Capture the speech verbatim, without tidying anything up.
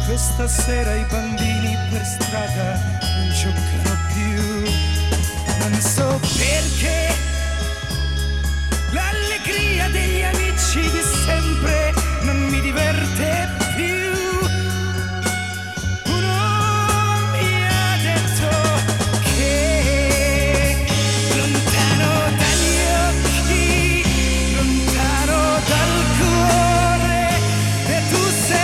Questa sera i bambini per strada non giocano più. Non so perché